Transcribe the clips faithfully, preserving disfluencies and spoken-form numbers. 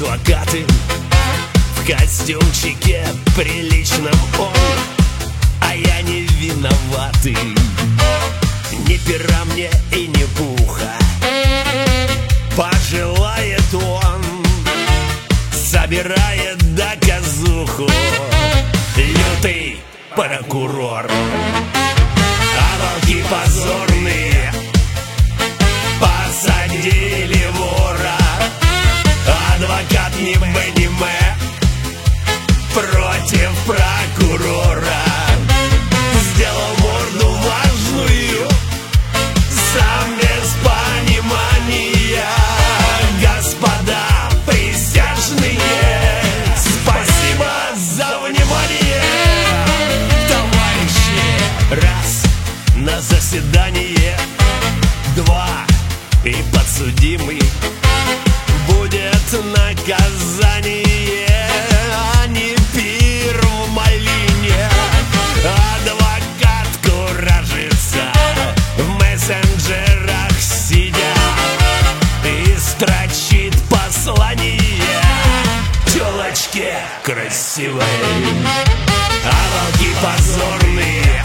адвокаты, в костюмчике приличном он, а я не виноватый. Ни пера мне и ни пуха, пожелает он, собирает доказуху. Лютый прокурор, а волки позорные посадили вора. Адвокат не Бенниме против прокурора сделал морду важную, сам без понимания. Господа присяжные, спасибо за внимание. Товарищи, раз на заседание, два и подсудимый будет наказание, а не пир в малине. Адвокат куражится, в мессенджерах сидя, и строчит послание тёлочке красивой. А волки позорные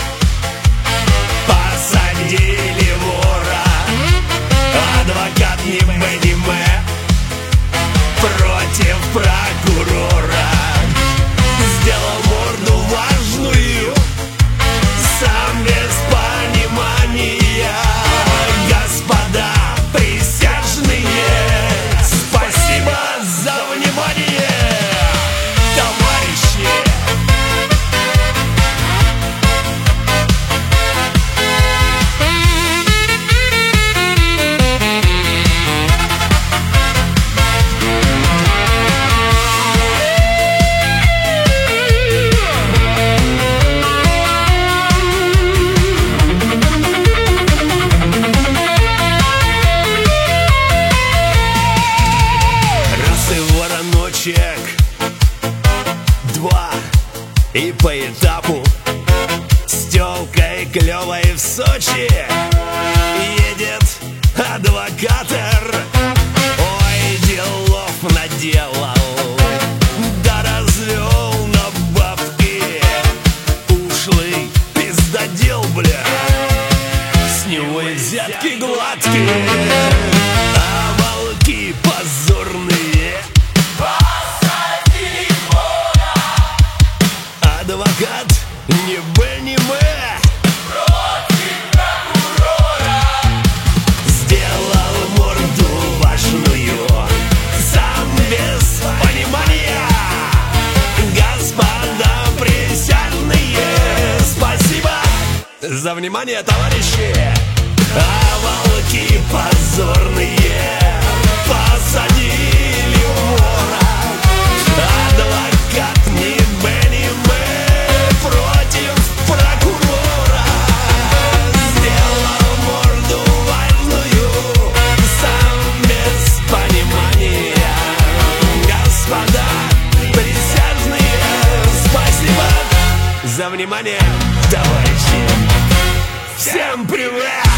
посадили вора. Адвокат не Бенниме против прокурора сделал морду важную, сам без понимания. Господа присяжные, спасибо за внимание. Товарищи, два и по этапу с тёлкой клёвой в Сочи едет адвокатор. Ой, делов наделал, да развел на бабки. Ушлый пиздодел, бля, с него и взятки гладкие. А волки позорные адвокат не Бенниме против прокурора сделал морду важную, сам без понимания. Господа присяжные, спасибо за внимание, товарищи. А волки позорные посадили вора. Адвокат не Бенниме против прокурора сделал морду важную, сам без понимания. Господа присяжные, спасибо за внимание, товарищи. Всем привет!